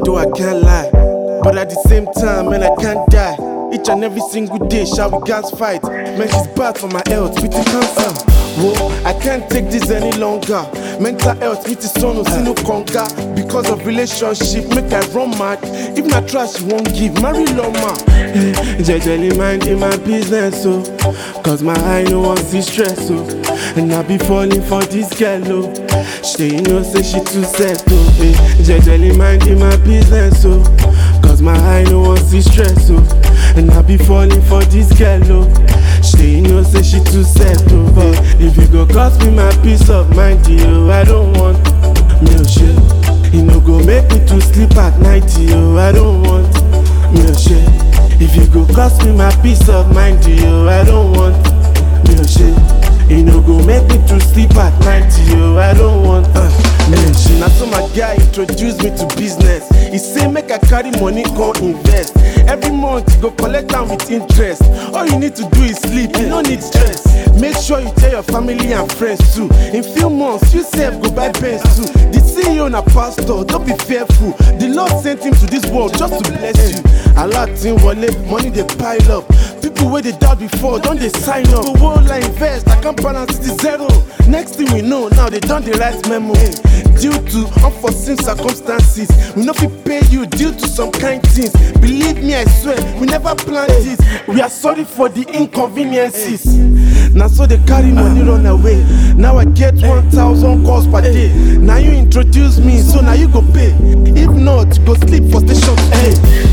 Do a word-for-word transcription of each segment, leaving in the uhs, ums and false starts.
though I can't lie, but at the same time, man, I can't die. Each and every single day, shall we guys fight? Man, she's bad for my health, with the cancer. Whoa, I can't take this any longer. Mental health, with the son, see no conquer. Because of relationship, make I run mad. If not trash, she won't give, marry Loma. Hey, jejely minding my business, so cause my eye no one see stress, so and I be falling for this girl, oh. She you know say she too set, oh. Hey, jejely minding my business, so cause my eye no one see stress, so and I be falling for this girl, oh. She you know say she too set, oh. But if you go cost me my peace of mind, yo, I don't want no shit. You know go make me to sleep at night, yo, I don't want no shit. If you go cost me my peace of mind, yo, I don't want no shit. You know go make me to sleep at night, yo, I don't want uh, no shit. Now so my guy introduced me to business. He say make I carry money, go invest. Every month you go collect am with interest. All you need to do is sleep, you no need stress. Make sure you tell your family and friends too. In few months, you sef go buy Benz too. The C E O na pastor, don't be fearful. The Lord sent him to this world just to bless you. A lot in wallet, money they pile up. People where they doubt before, don't they sign up? The world I invest, I can't balance it zero. Next thing we know, now they done the right memo. Due to unforeseen circumstances, we not be pay you due to some kind things. Believe me, I swear, we never planned this. We are sorry for the inconveniences. Now so they carry money run away. Now I get one thousand calls per day. Now you introduce me, so now you go pay. If not, go sleep for station. Hey,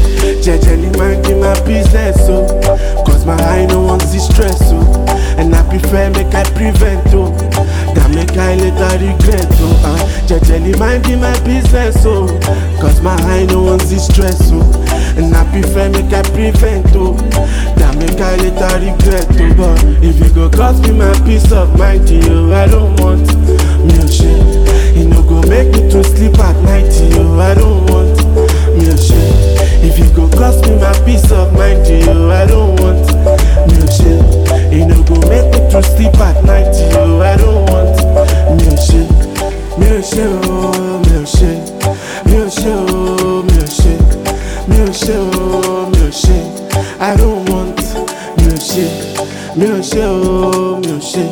jejely minding my business, so cause my eye no one see stress, so and I prefer make I prevent, oh. That make I later regret, oh. uh, Jejely minding my business, so cause my eye no one see stress, so and I prefer make I prevent, oh. That make I later regret, oh. But if you go cost me my peace of mind, yo, I don't want no shit. You know go make me to sleep at night, yo, I don't want no shit. If you go cost me my peace of mind, yo, I don't want no shit. You know go make me to sleep at night, yo, I don't want no shit. No shit, oh, no shit. No shit, oh, no shit. No shit, oh, no shit. I don't want no shit. No shit, oh, no shit.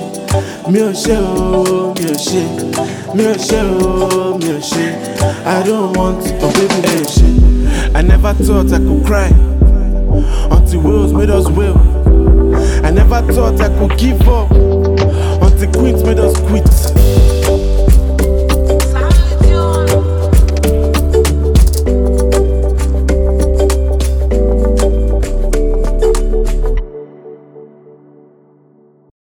No shit, oh, no shit. No shit, oh, no shit. I don't want, oh baby, no shit. I never thought I could cry until worlds made us well. I never thought I could give up until queens made us quit.